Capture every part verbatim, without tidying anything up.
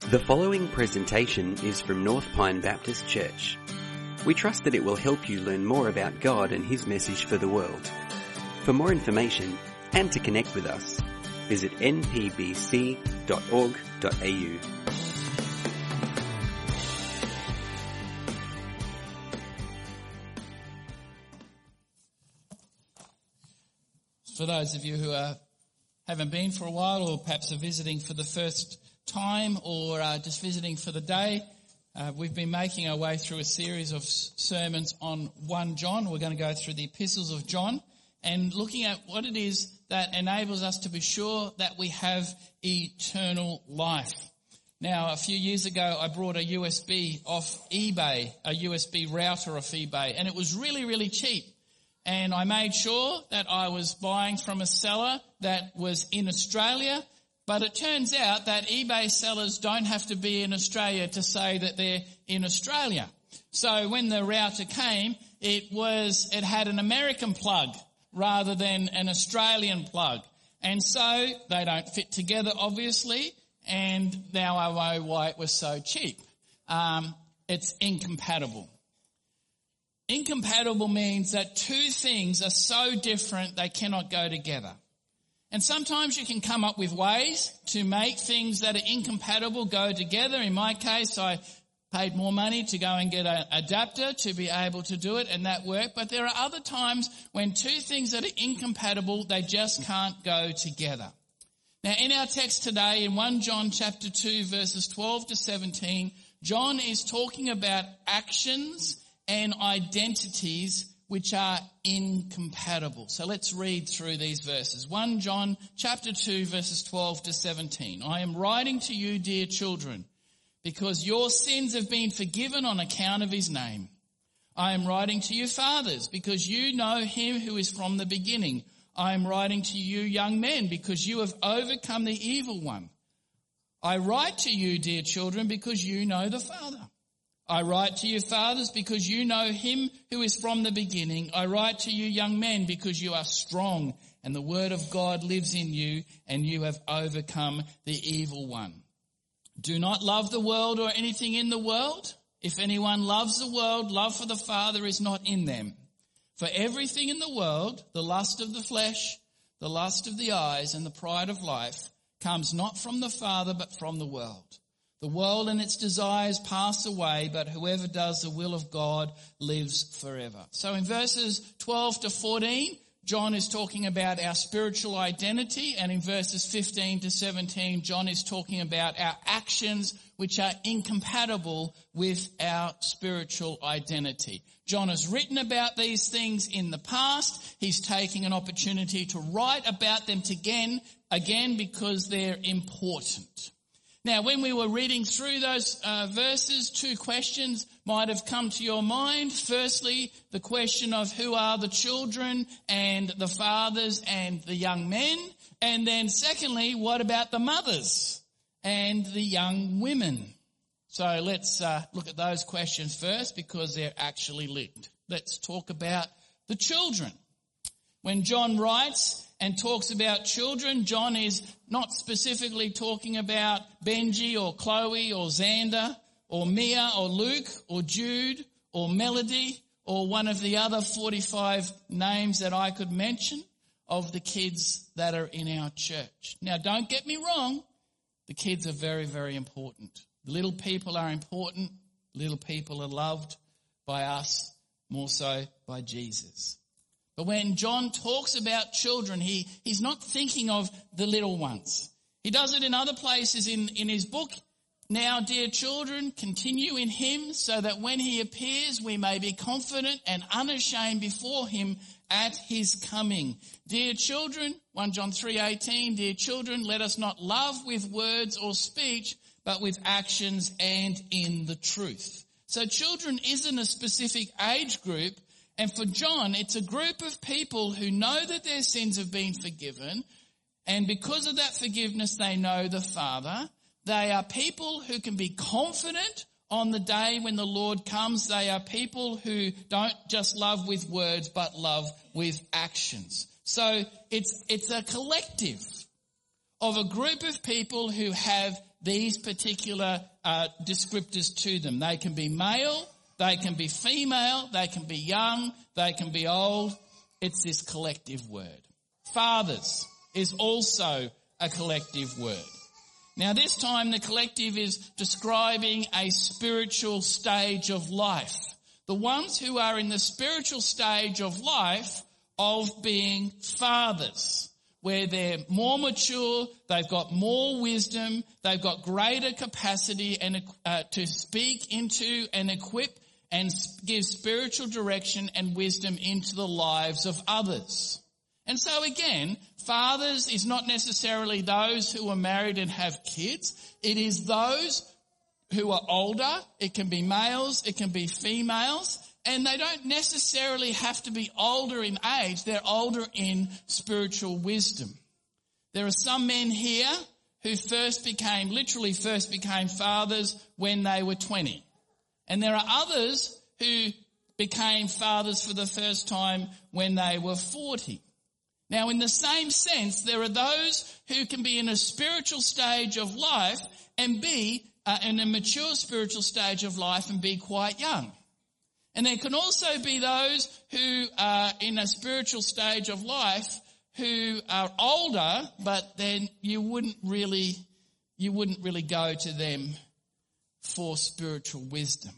The following presentation is from North Pine Baptist Church. We trust that it will help you learn more about God and His message for the world. For more information and to connect with us, visit n p b c dot org dot a u. For those of you who are, haven't been for a while, or perhaps are visiting for the first time, or uh, just visiting for the day, uh, we've been making our way through a series of s- sermons on First John. We're going to go through the epistles of John and looking at what it is that enables us to be sure that we have eternal life. Now, a few years ago, I brought a U S B off eBay, a U S B router off eBay, and it was really, really cheap. And I made sure that I was buying from a seller that was in Australia. But it turns out that eBay sellers don't have to be in Australia to say that they're in Australia. So when the router came, it was, it had an American plug rather than an Australian plug. And so they don't fit together, obviously. And now I know why it was so cheap. Um, it's incompatible. Incompatible means that two things are so different they cannot go together. And sometimes you can come up with ways to make things that are incompatible go together. In my case, I paid more money to go and get an adapter to be able to do it, and that worked. But there are other times when two things that are incompatible, they just can't go together. Now, in our text today, in First John chapter two, verses twelve to seventeen, John is talking about actions and identities which are incompatible. So let's read through these verses. First John chapter two, verses twelve to seventeen. I am writing to you, dear children, because your sins have been forgiven on account of his name. I am writing to you, fathers, because you know him who is from the beginning. I am writing to you, young men, because you have overcome the evil one. I write to you, dear children, because you know the Father. I write to you, fathers, because you know him who is from the beginning. I write to you, young men, because you are strong, and the word of God lives in you, and you have overcome the evil one. Do not love the world or anything in the world. If anyone loves the world, love for the Father is not in them. For everything in the world, the lust of the flesh, the lust of the eyes, and the pride of life, comes not from the Father, but from the world. The world and its desires pass away, but whoever does the will of God lives forever. So in verses twelve to fourteen, John is talking about our spiritual identity, and in verses fifteen to seventeen, John is talking about our actions which are incompatible with our spiritual identity. John has written about these things in the past. He's taking an opportunity to write about them again, again because they're important. Now, when we were reading through those uh, verses, two questions might have come to your mind. Firstly, the question of who are the children and the fathers and the young men. And then secondly, what about the mothers and the young women? So let's uh, look at those questions first because they're actually linked. Let's talk about the children. When John writes and talks about children, John is not specifically talking about Benji or Chloe or Xander or Mia or Luke or Jude or Melody or one of the other forty-five names that I could mention of the kids that are in our church. Now, don't get me wrong. The kids are very, very important. Little people are important. Little people are loved by us, more so by Jesus. But when John talks about children, he, he's not thinking of the little ones. He does it in other places in, in his book. Now, dear children, continue in him so that when he appears, we may be confident and unashamed before him at his coming. Dear children, First John three eighteen, dear children, let us not love with words or speech, but with actions and in the truth. So children isn't a specific age group. And for John, it's a group of people who know that their sins have been forgiven. And because of that forgiveness, they know the Father. They are people who can be confident on the day when the Lord comes. They are people who don't just love with words, but love with actions. So it's, it's a collective of a group of people who have these particular uh, descriptors to them. They can be male, they can be female, they can be young, they can be old. It's this collective word. Fathers is also a collective word. Now this time the collective is describing a spiritual stage of life. The ones who are in the spiritual stage of life of being fathers, where they're more mature, they've got more wisdom, they've got greater capacity and uh, to speak into and equip and give spiritual direction and wisdom into the lives of others. And so again, fathers is not necessarily those who are married and have kids. It is those who are older. It can be males, it can be females, and they don't necessarily have to be older in age. They're older in spiritual wisdom. There are some men here who first became, literally first became fathers when they were twenty. And there are others who became fathers for the first time when they were forty. Now, in the same sense, there are those who can be in a spiritual stage of life and be uh, in a mature spiritual stage of life and be quite young. And there can also be those who are in a spiritual stage of life who are older, but then you wouldn't really, you wouldn't really go to them for spiritual wisdom.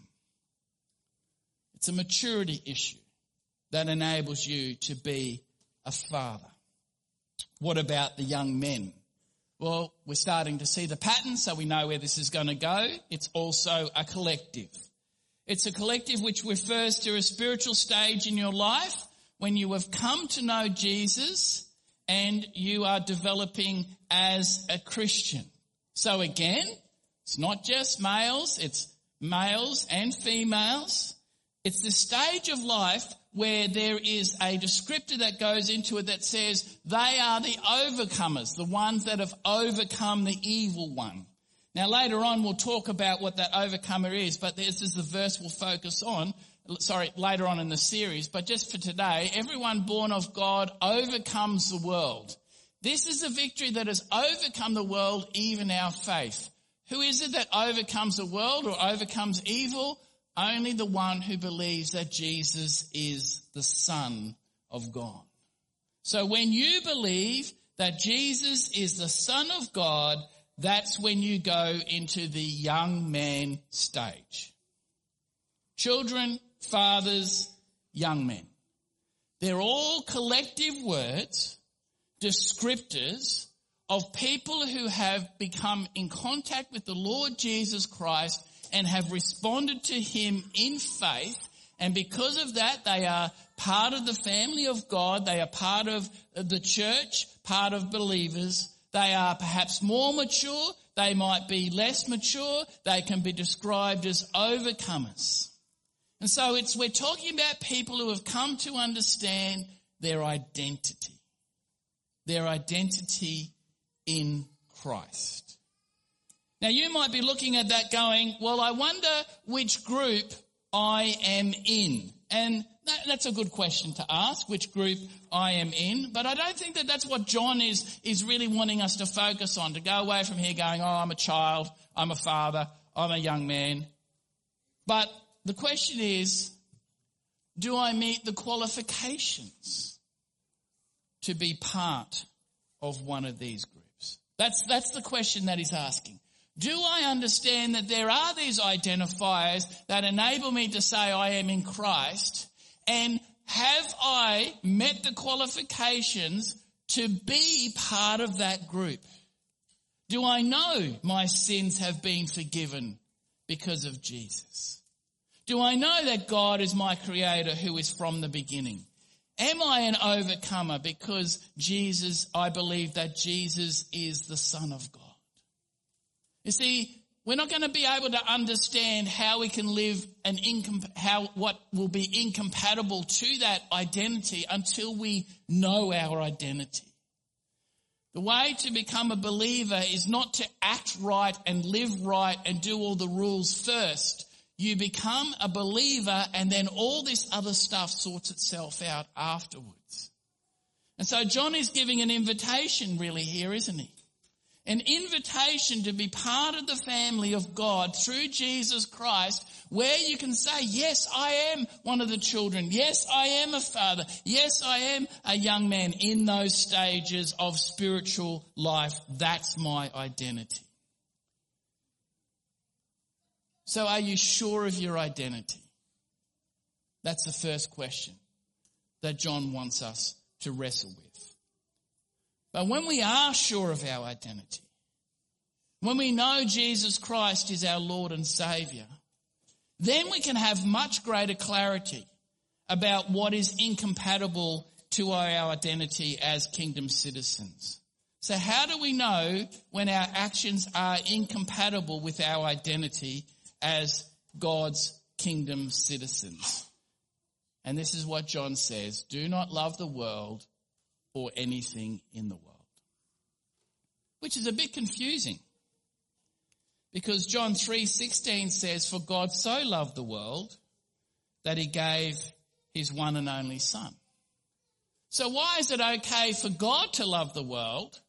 It's a maturity issue that enables you to be a father. What about the young men? Well, we're starting to see the pattern, so we know where this is going to go. It's also a collective. It's a collective which refers to a spiritual stage in your life when you have come to know Jesus and you are developing as a Christian. So again, it's not just males, it's males and females. It's the stage of life where there is a descriptor that goes into it that says they are the overcomers, the ones that have overcome the evil one. Now later on we'll talk about what that overcomer is, but this is the verse we'll focus on, sorry, later on in the series. But just for today, everyone born of God overcomes the world. This is a victory that has overcome the world, even our faith. Who is it that overcomes the world or overcomes evil? Only the one who believes that Jesus is the Son of God. So when you believe that Jesus is the Son of God, that's when you go into the young man stage. Children, fathers, young men. They're all collective words, descriptors of people who have become in contact with the Lord Jesus Christ and have responded to him in faith, and because of that they are part of the family of God, they are part of the church, part of believers. They are perhaps more mature, they might be less mature, they can be described as overcomers. And so it's we're talking about people who have come to understand their identity, their identity in Christ. Now you might be looking at that going, well, I wonder which group I am in. And that, that's a good question to ask, which group I am in. But I don't think that that's what John is, is really wanting us to focus on, to go away from here going, oh, I'm a child, I'm a father, I'm a young man. But the question is, do I meet the qualifications to be part of one of these groups? That's, that's the question that he's asking. Do I understand that there are these identifiers that enable me to say I am in Christ? And have I met the qualifications to be part of that group? Do I know my sins have been forgiven because of Jesus? Do I know that God is my creator who is from the beginning? Am I an overcomer because Jesus, I believe that Jesus is the Son of God? You see, we're not going to be able to understand how we can live an incom- how what will be incompatible to that identity until we know our identity. The way to become a believer is not to act right and live right and do all the rules first. You become a believer and then all this other stuff sorts itself out afterwards. And so John is giving an invitation really here, isn't he? An invitation to be part of the family of God through Jesus Christ, where you can say, yes, I am one of the children. Yes, I am a father. Yes, I am a young man in those stages of spiritual life. That's my identity. So are you sure of your identity? That's the first question that John wants us to wrestle with. But when we are sure of our identity, when we know Jesus Christ is our Lord and Saviour, then we can have much greater clarity about what is incompatible to our identity as kingdom citizens. So how do we know when our actions are incompatible with our identity as God's kingdom citizens? And this is what John says: do not love the world or anything in the world. Which is a bit confusing, because John three sixteen says, for God so loved the world that he gave his one and only Son. So why is it okay for God to love the world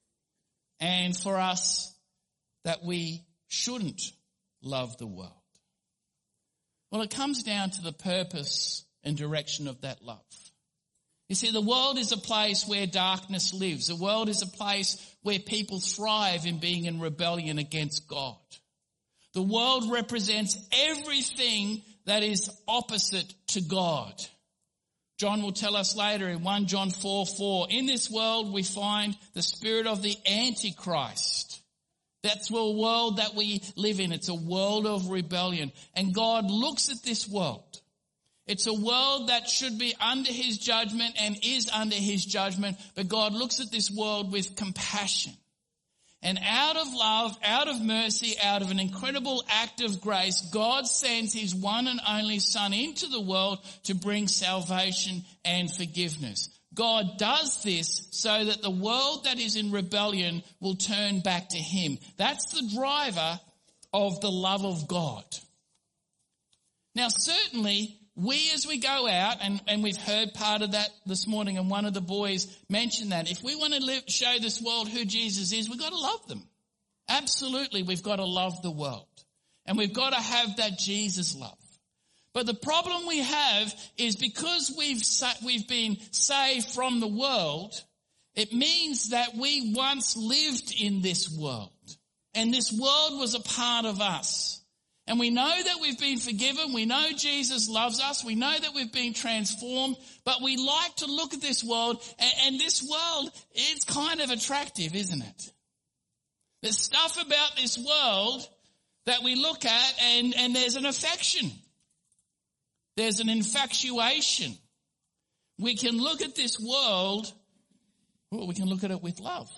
and for us that we shouldn't love the world? Well, it comes down to the purpose and direction of that love. You see, the world is a place where darkness lives. The world is a place where people thrive in being in rebellion against God. The world represents everything that is opposite to God. John will tell us later in First John four four, in this world we find the spirit of the Antichrist. That's the world that we live in. It's a world of rebellion. And God looks at this world. It's a world that should be under his judgment and is under his judgment, but God looks at this world with compassion. And out of love, out of mercy, out of an incredible act of grace, God sends his one and only Son into the world to bring salvation and forgiveness. God does this so that the world that is in rebellion will turn back to him. That's the driver of the love of God. Now, certainly, we as we go out, and, and we've heard part of that this morning, and one of the boys mentioned that, if we want to live, show this world who Jesus is, we've got to love them. Absolutely, we've got to love the world. And we've got to have that Jesus love. But the problem we have is because we've we've been saved from the world, it means that we once lived in this world. And this world was a part of us. And we know that we've been forgiven. We know Jesus loves us. We know that we've been transformed. But we like to look at this world, and, and this world, it's kind of attractive, isn't it? There's stuff about this world that we look at, and, and there's an affection. There's an infatuation. We can look at this world, well, we can look at it with love.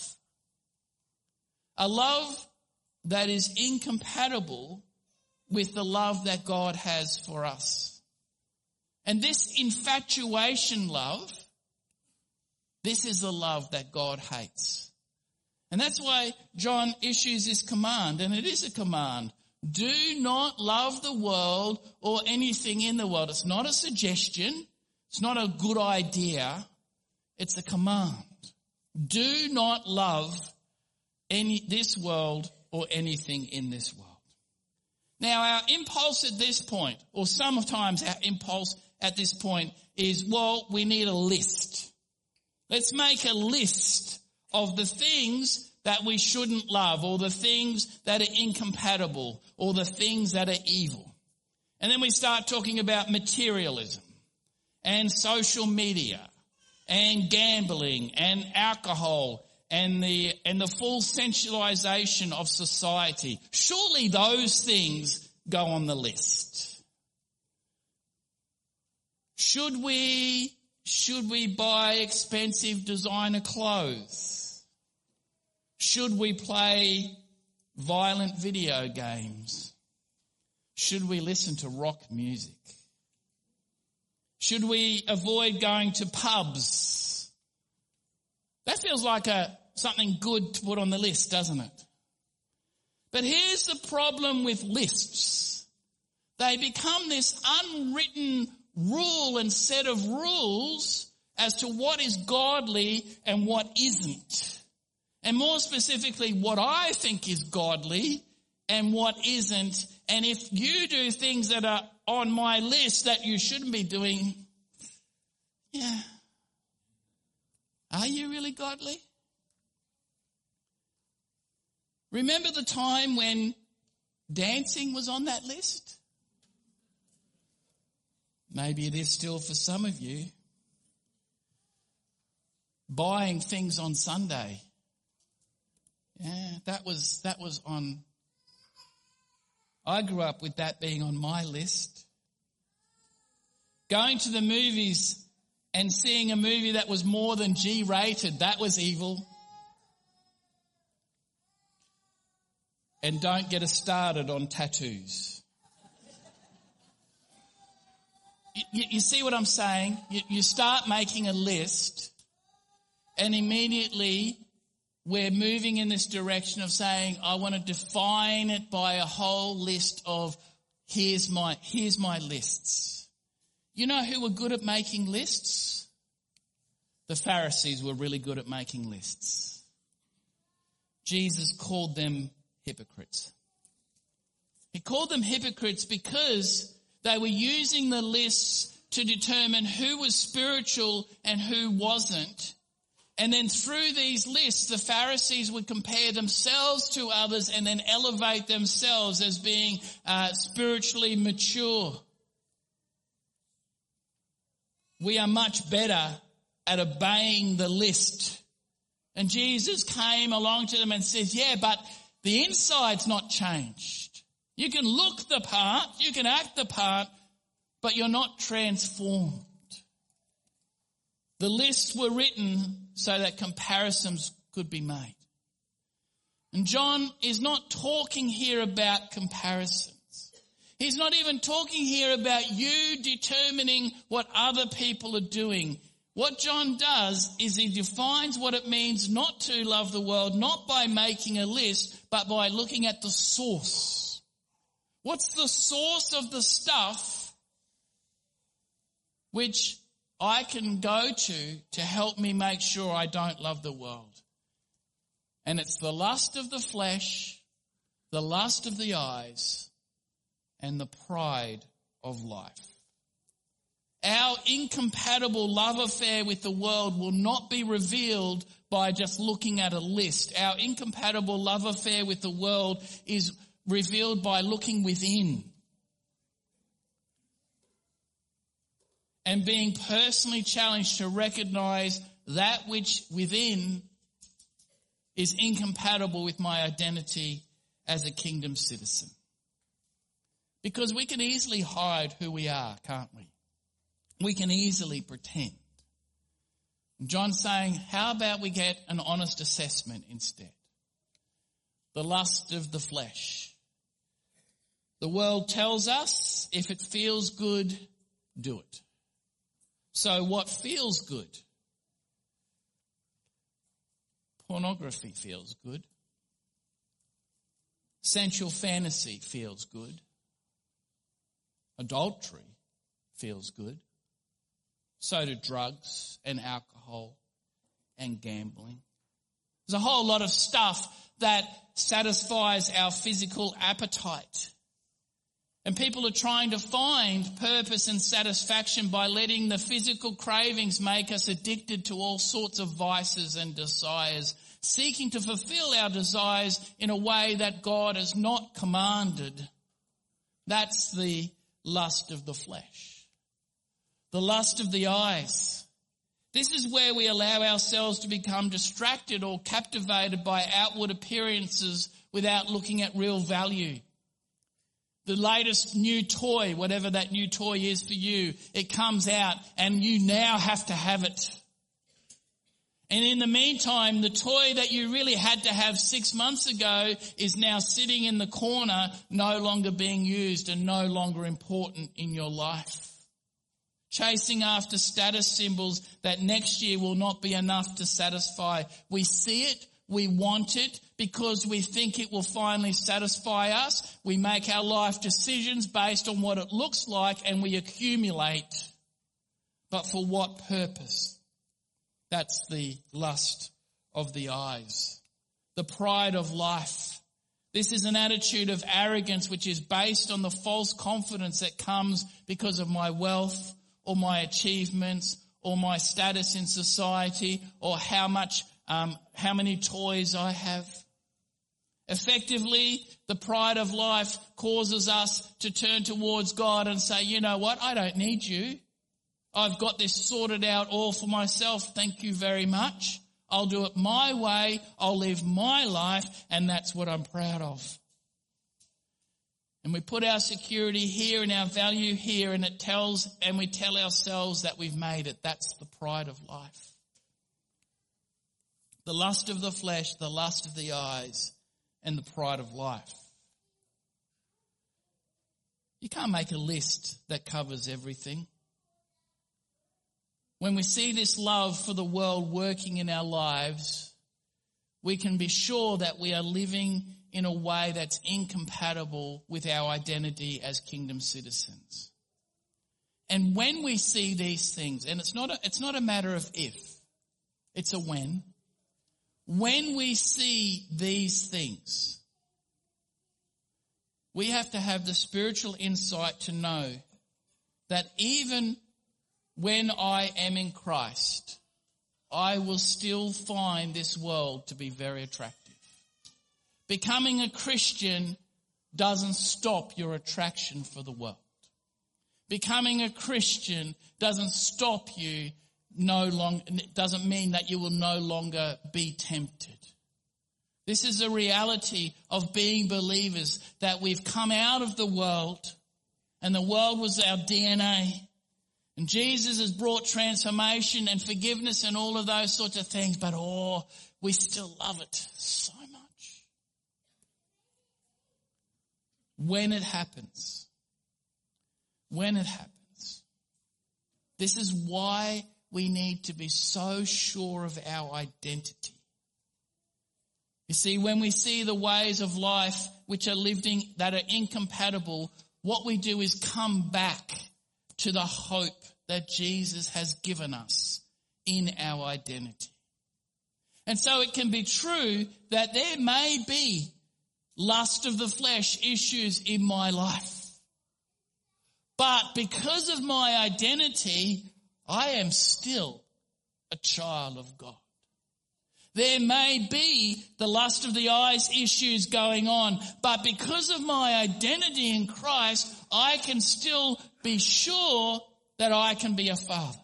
A love that is incompatible with the love that God has for us. And this infatuation love, this is the love that God hates. And that's why John issues this command, and it is a command. Do not love the world or anything in the world. It's not a suggestion. It's not a good idea. It's a command. Do not love any this world or anything in this world. Now, our impulse at this point, or sometimes our impulse at this point is, well, we need a list. Let's make a list of the things that we shouldn't love, or the things that are incompatible, or the things that are evil. And then we start talking about materialism and social media and gambling and alcohol and the and the full sensualization of society. Surely those things go on the list. Should we should we buy expensive designer clothes? Should we play violent video games? Should we listen to rock music? Should we avoid going to pubs? That feels like a something good to put on the list, doesn't it? But here's the problem with lists. They become this unwritten rule and set of rules as to what is godly and what isn't. And more specifically, what I think is godly and what isn't. And if you do things that are on my list that you shouldn't be doing, yeah, are you really godly? Remember the time when dancing was on that list? Maybe it is still for some of you. Buying things on Sunday. Yeah, that was that was on. I grew up with that being on my list. Going to the movies and seeing a movie that was more than G-rated, that was evil. And don't get us started on tattoos. You, you see what I'm saying? You, you start making a list and immediately we're moving in this direction of saying, I want to define it by a whole list of here's my, here's my lists. You know who were good at making lists? The Pharisees were really good at making lists. Jesus called them hypocrites. He called them hypocrites because they were using the lists to determine who was spiritual and who wasn't. And then through these lists, the Pharisees would compare themselves to others and then elevate themselves as being uh, spiritually mature. We are much better at obeying the list. And Jesus came along to them and says, yeah, but the inside's not changed. You can look the part, you can act the part, but you're not transformed. The lists were written so that comparisons could be made. And John is not talking here about comparisons. He's not even talking here about you determining what other people are doing. What John does is he defines what it means not to love the world, not by making a list, but by looking at the source. What's the source of the stuff which I can go to to help me make sure I don't love the world? And it's the lust of the flesh, the lust of the eyes, and the pride of life. Our incompatible love affair with the world will not be revealed by just looking at a list. Our incompatible love affair with the world is revealed by looking within and being personally challenged to recognize that which within is incompatible with my identity as a kingdom citizen. Because we can easily hide who we are, can't we? We can easily pretend. John's saying, how about we get an honest assessment instead? The lust of the flesh. The world tells us if it feels good, do it. So what feels good? Pornography feels good. Sensual fantasy feels good. Adultery feels good. So do drugs and alcohol and gambling. There's a whole lot of stuff that satisfies our physical appetite. And people are trying to find purpose and satisfaction by letting the physical cravings make us addicted to all sorts of vices and desires, seeking to fulfill our desires in a way that God has not commanded. That's the lust of the flesh. The lust of the eyes. This is where we allow ourselves to become distracted or captivated by outward appearances without looking at real value. The latest new toy, whatever that new toy is for you, it comes out and you now have to have it. And in the meantime, the toy that you really had to have six months ago is now sitting in the corner, no longer being used and no longer important in your life. Chasing after status symbols that next year will not be enough to satisfy. We see it, we want it because we think it will finally satisfy us. We make our life decisions based on what it looks like and we accumulate. But for what purpose? That's the lust of the eyes. the pride of life. This is an attitude of arrogance which is based on the false confidence that comes because of my wealth or my achievements or my status in society or how much, um, how many toys I have. Effectively, the pride of life causes us to turn towards God and say, you know what, I don't need you. I've got this sorted out all for myself. Thank you very much. I'll do it my way. I'll live my life, and that's what I'm proud of. And we put our security here and our value here, and it tells, and we tell ourselves that we've made it. That's the pride of life. The lust of the flesh, the lust of the eyes, and the pride of life. You can't make a list that covers everything. When we see this love for the world working in our lives, we can be sure that we are living in a way that's incompatible with our identity as kingdom citizens. And when we see these things, and it's not a, it's not a matter of if, it's a when. When we see these things, we have to have the spiritual insight to know that even when I am in Christ, I will still find this world to be very attractive. Becoming a Christian doesn't stop your attraction for the world. Becoming a Christian doesn't stop you no long, it doesn't mean that you will no longer be tempted. This is a reality of being believers, that we've come out of the world, and the world was our D N A. And Jesus has brought transformation and forgiveness and all of those sorts of things, but oh, we still love it so much. When it happens, when it happens, this is why we need to be so sure of our identity. You see, when we see the ways of life which are lived in, that are incompatible, what we do is come back to the hope that Jesus has given us in our identity. And so it can be true that there may be lust of the flesh issues in my life. But because of my identity, I am still a child of God. There may be the lust of the eyes issues going on, but because of my identity in Christ, I can still be sure that I can be a father.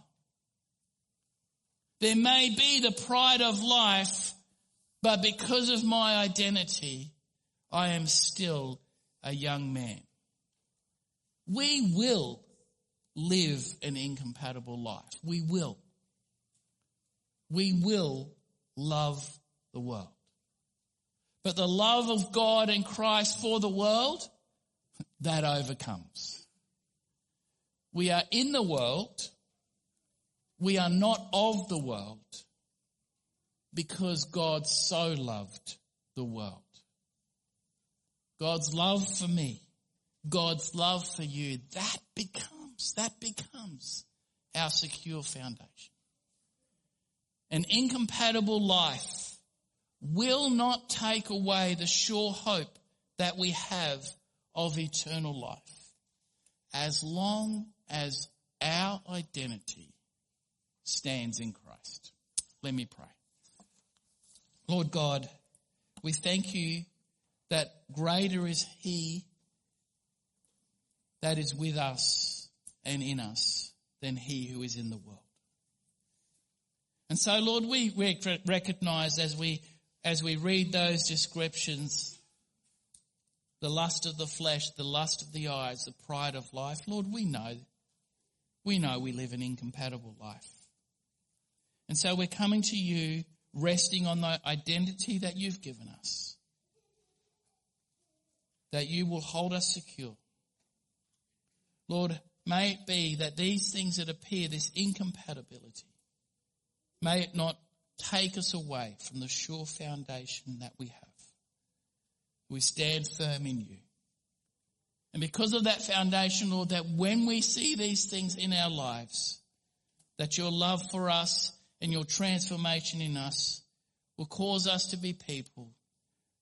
There may be the pride of life, but because of my identity, I am still a young man. We will live an incompatible life. We will. We will love the world. But the love of God and Christ for the world, that overcomes. We are in the world. We are not of the world, because God so loved the world. God's love for me, God's love for you, that becomes, that becomes our secure foundation. An incompatible life will not take away the sure hope that we have of eternal life, as long as our identity stands in Christ. Let me pray. Lord God, we thank you that greater is He that is with us and in us than he who is in the world. And so, Lord, we recognize as we as we read those descriptions, the lust of the flesh, the lust of the eyes, the pride of life, Lord, we know, we know we live an incompatible life. And so we're coming to you, resting on the identity that you've given us, that you will hold us secure. Lord, may it be that these things that appear, this incompatibility, may it not take us away from the sure foundation that we have. We stand firm in you. And because of that foundation, Lord, that when we see these things in our lives, that your love for us and your transformation in us will cause us to be people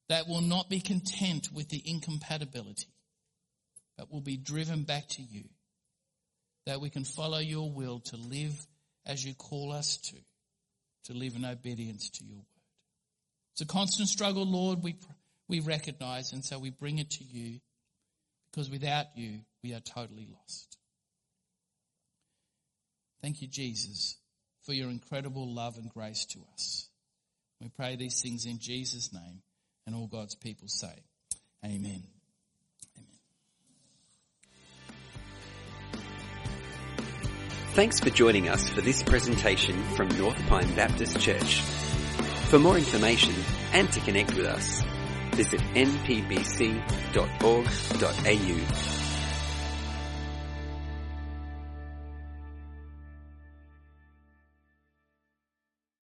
that will not be content with the incompatibility, but will be driven back to you, that we can follow your will to live as you call us to, to live in obedience to your word. It's a constant struggle, Lord, we we recognize, and so we bring it to you, because without you, we are totally lost. Thank you, Jesus, for your incredible love and grace to us. We pray these things in Jesus' name, and all God's people say, amen. Amen. Thanks for joining us for this presentation from North Pine Baptist Church. For more information and to connect with us, visit n p b c dot org dot a u.